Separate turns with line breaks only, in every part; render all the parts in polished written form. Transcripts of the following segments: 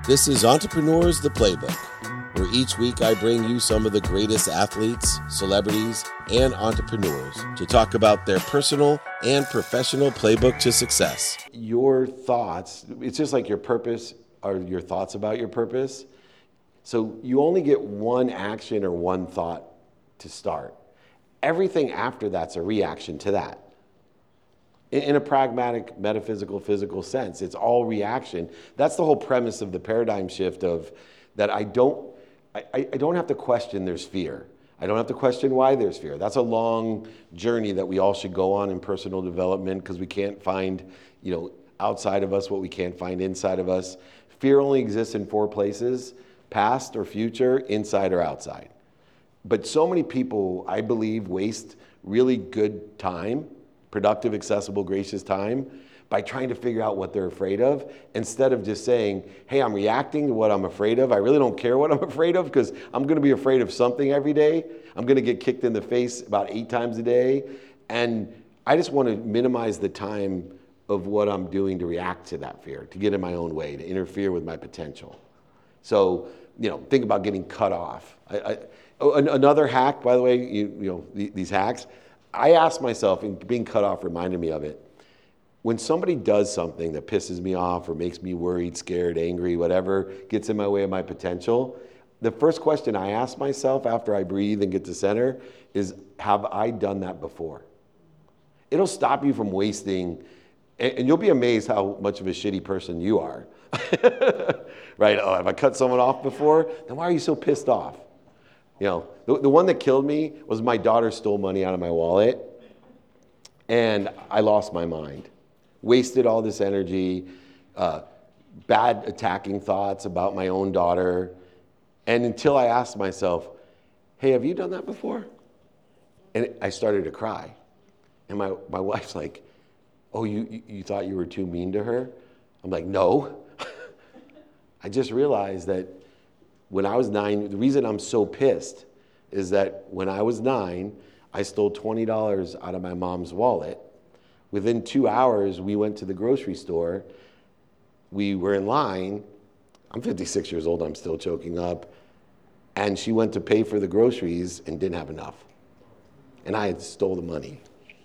This is Entrepreneurs the Playbook, where each week I bring you some of the greatest athletes, celebrities, and entrepreneurs to talk about their personal and professional playbook to success. Your thoughts, it's just like your purpose are your thoughts about your purpose. So you only get one action or one thought to start. Everything after that's a reaction to that. In a pragmatic, metaphysical, physical sense, it's all reaction. That's the whole premise of the paradigm shift of that I don't have to question there's fear. I don't have to question why there's fear. That's a long journey that we all should go on in personal development because we can't find, outside of us what we can't find inside of us. Fear only exists in four places: past or future, inside or outside. But so many people, I believe, waste really good time, productive, accessible, gracious time, by trying to figure out what they're afraid of, instead of just saying, hey, I'm reacting to what I'm afraid of. I really don't care what I'm afraid of because I'm going to be afraid of something every day. I'm going to get kicked in the face about 8 times a day. And I just want to minimize the time of what I'm doing to react to that fear, to get in my own way, to interfere with my potential. So, think about getting cut off. Another hack, by the way, these hacks, I asked myself, and being cut off reminded me of it, when somebody does something that pisses me off or makes me worried, scared, angry, whatever, gets in my way of my potential, the first question I ask myself after I breathe and get to center is, have I done that before? It'll stop you from wasting, and you'll be amazed how much of a shitty person you are. Right? Oh, have I cut someone off before? Then why are you so pissed off? The one that killed me was my daughter stole money out of my wallet, and I lost my mind. Wasted all this energy, bad attacking thoughts about my own daughter, and until I asked myself, hey, have you done that before? And I started to cry. And my wife's like, oh, you thought you were too mean to her? I'm like, no. I just realized that when I was 9, the reason I'm so pissed is that when I was 9, I stole $20 out of my mom's wallet. Within 2 hours, we went to the grocery store. We were in line. I'm 56 years old. I'm still choking up. And she went to pay for the groceries and didn't have enough. And I had stole the money.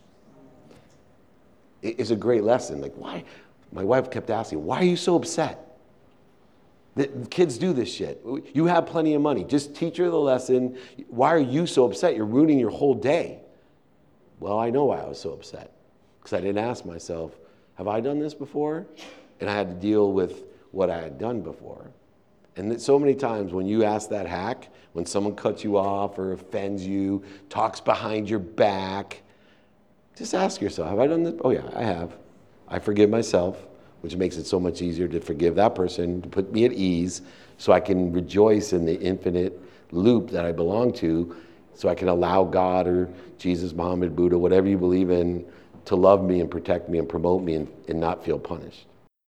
It's a great lesson. Like, why? My wife kept asking, why are you so upset? The kids do this shit. You have plenty of money. Just teach her the lesson. Why are you so upset? You're ruining your whole day. Well, I know why I was so upset. Because I didn't ask myself, have I done this before? And I had to deal with what I had done before. And so many times when you ask that hack, when someone cuts you off or offends you, talks behind your back, just ask yourself, have I done this? Oh yeah, I have. I forgive myself, which makes it so much easier to forgive that person, to put me at ease, so I can rejoice in the infinite loop that I belong to, so I can allow God or Jesus, Muhammad, Buddha, whatever you believe in, to love me and protect me and promote me and not feel punished.